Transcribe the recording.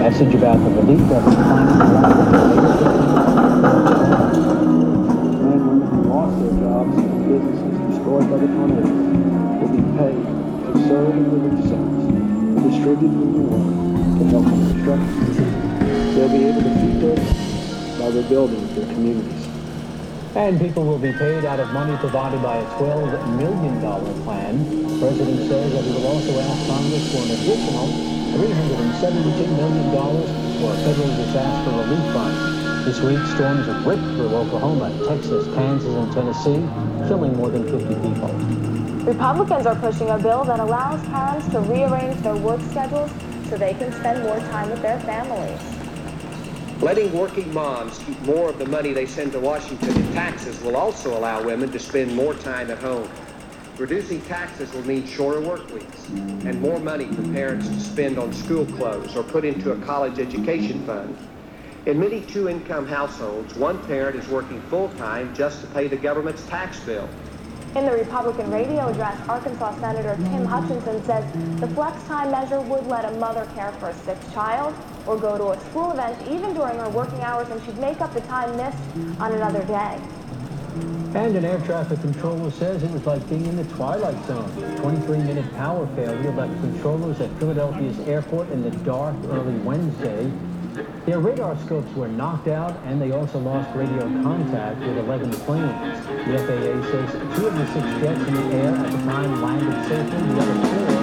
message about the relief effort planning along with the latest men and women who lost their jobs and businesses destroyed by the tornado will be paid to serve in relief centers and distribute food and water to help in reconstruction. They'll be able to feed their families while rebuilding their communities. And people will be paid out of money provided by a $12 million plan. The president says that he will also ask Congress for an additional $372 million for a federal disaster relief fund. This week, storms have ripped through Oklahoma, Texas, Kansas, and Tennessee, killing more than 50 people. Republicans are pushing a bill that allows parents to rearrange their work schedules so they can spend more time with their families. Letting working moms keep more of the money they send to Washington in taxes will also allow women to spend more time at home. Reducing taxes will mean shorter work weeks and more money for parents to spend on school clothes or put into a college education fund. In many two-income households, one parent is working full-time just to pay the government's tax bill. In the Republican radio address, Arkansas Senator Tim Hutchinson says the flex time measure would let a mother care for a sick child or go to a school event even during her working hours, and she'd make up the time missed on another day. And an air traffic controller says it was like being in the twilight zone. A 23-minute power failure left controllers at Philadelphia's airport in the dark early Wednesday. Their radar scopes were knocked out, and they also lost radio contact with 11 planes. The FAA says 2 of the 6 jets in the air at the time landed safely. The other 4